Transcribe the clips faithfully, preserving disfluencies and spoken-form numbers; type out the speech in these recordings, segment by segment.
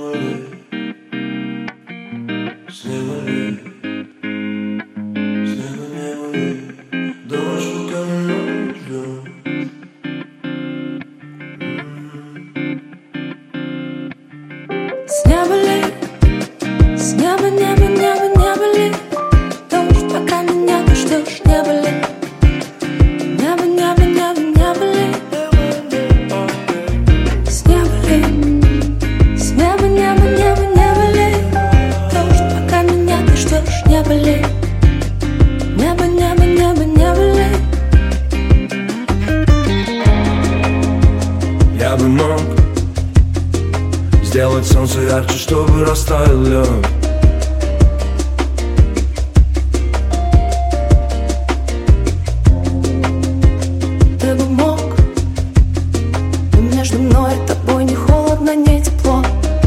Я бы мог сделать солнце ярче, чтобы растаял лед. Ты бы мог, но между мной и тобой не холодно, не тепло.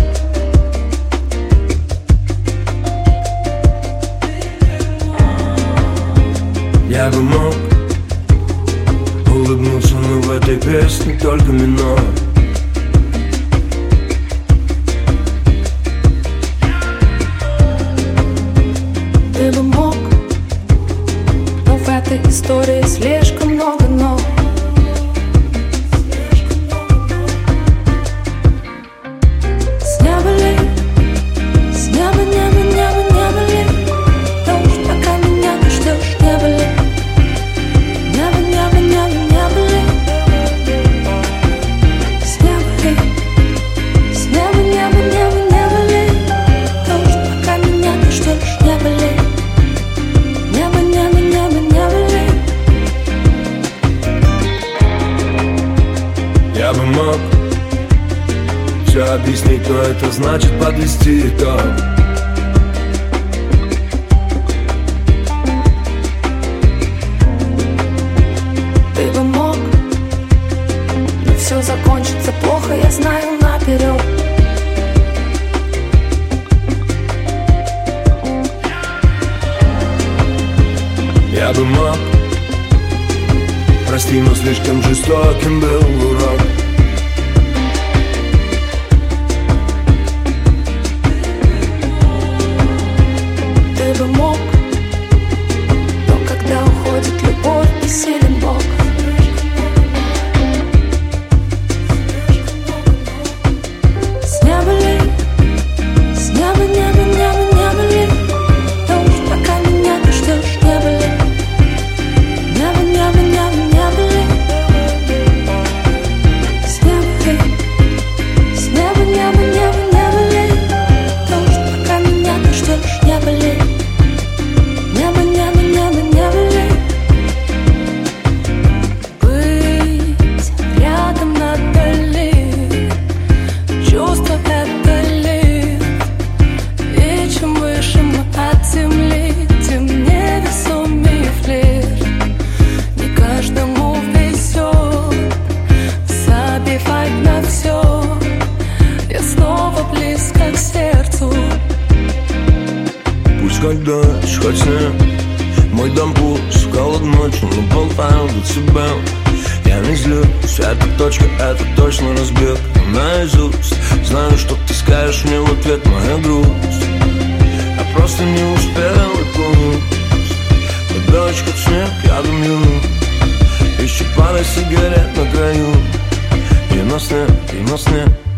Я бы мог улыбнуться, но в этой песне только минор. Ты бы мог, но в этой истории слишком много но. С неба ли, с неба, неба, неба, неба ли, дождь, пока меня ты ждешь, неба ли, неба, неба, неба, неба ли, с неба ли, с неба, неба, неба, неба ли, дождь, пока меня ты ждешь, неба ли. Небо, небо, небо, небо ли. Я бы мог все объяснить, но это значит подвести итог. Ты бы мог, но все закончится плохо, я знаю наперед. Я бы мог, прости, но слишком жестоким был урок. Ты бы мог, но когда уходит любовь, бессилен Бог. С неба ли, с неба, неба, неба, неба ли, дождь, пока меня ты ждешь, неба ли. Небо, небо, небо, небо ли. С неба ли, с неба, небо, небо, небо ли, дождь, пока меня ты ждешь, неба ли. Небо, небо, небо, небо ли. Быть рядом надали, чувство это лифт. И чем выше мы от земли, тем невесомее флирт. Не каждому везет забивать на все. Я снова близко к сердцу. Пусть хоть дождь, хоть снег, мой дом пуст, холод ночью, но болтаю для тебя. Я не злюсь, эта точка, это точно разбег наизусть. Знаю, что ты скажешь мне в ответ, моя грусть. Я просто не успел окунуть. Хоть дождь, хоть снег, я дымлю. Еще пара сигарет на краю. И на сне, и на сне.